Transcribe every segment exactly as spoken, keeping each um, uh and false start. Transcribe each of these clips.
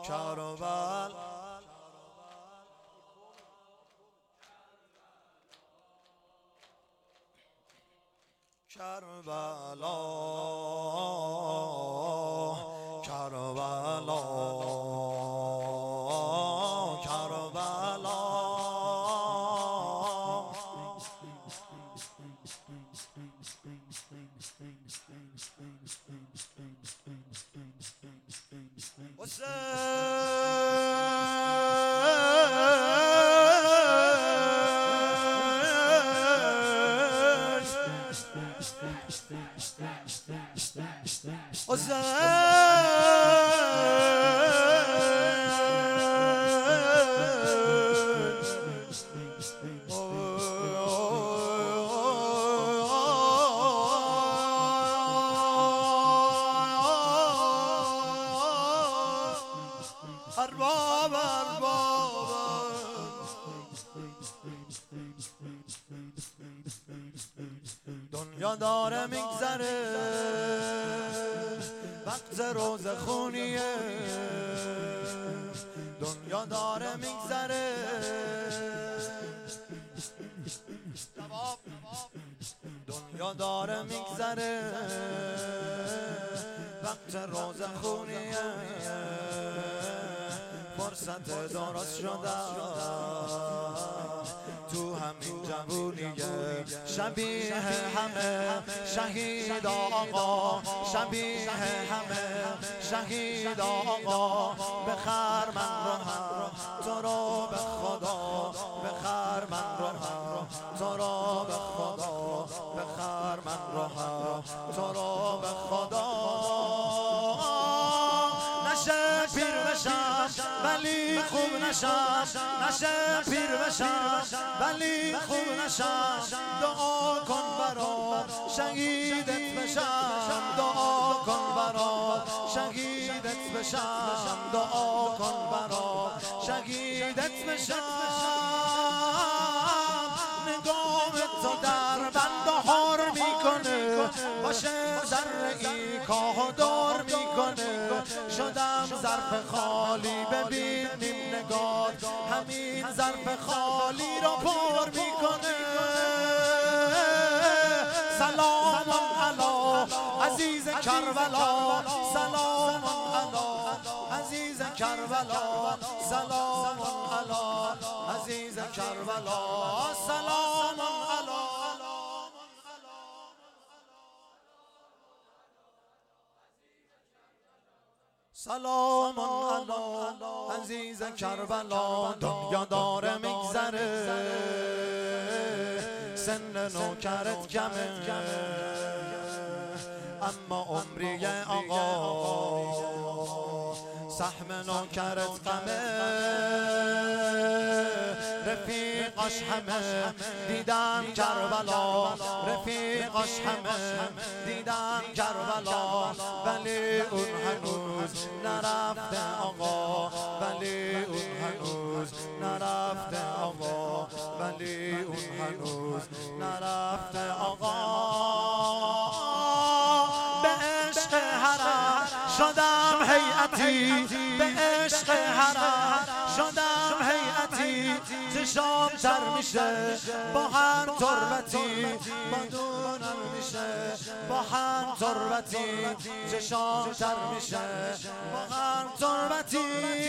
کربل کربلا کربلا کربلا ارباب ارباب دنیا داره میگذره وقت روز خونیه دنیا داره میگذره دنیا داره میگذره وقت روز خونیه فرصت درست شده تو همین جوونیه شبیه همه شهید آقا شبیه همه شهید آقا بخر من رو هم تو رو به خدا بخر من رو هم تو رو به خدا بخر من رو هم تو رو به خدا نشه پیر بشم ولی خوب نشم نشه پیر بشم ولی خوب نشم دعا کن برات شهیدت بشم دعا کن برات شهیدت بشم دعا کن برات شهیدت بشم نگاه تو در بند هار میکنه باشه ذره ای کاه دار میکنه شدم ظرف خالی ببین نیم نگاه همین ظرف خالی را پر میکنه سلام علی عزیز کربلا سلام علی عزیز کربلا سلام علی عزیز کربلا سلام علی سلام علی عزیز کربلا دنیا داره میگذره سن نوکرت کمه اما عمری آقا سهم نوکرت غمه رفیقاش همه دیدم کربلا رفیقاش همه دیدم کربلا ولی اون هنوز نرفته آقا ولی اون هنوز نرفته آقا ولی اون هنوز نرفته آقا به عشق حرم شدم هیئتی به عشق حرم شدم هیئتی چشام تر میشه با هر تربتی با دونم میشه با هر تربتی چشام تر میشه با هر تربتی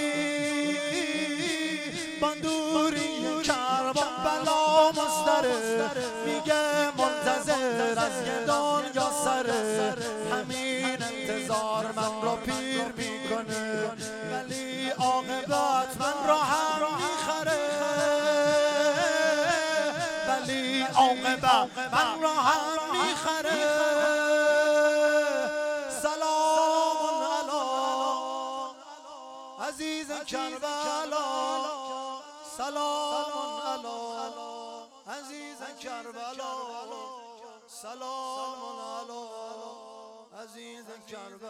باندوری کربلا مزدره میگه منتظر از یه دنیا سره همین انتظار من رو پیر میکنه ولی عاقبت من رو هم میخره ولی عاقبت من رو هم میخره سلام علی عزیز کربلا سلام علی عزیز کربلا سلام علی عزیز کربلا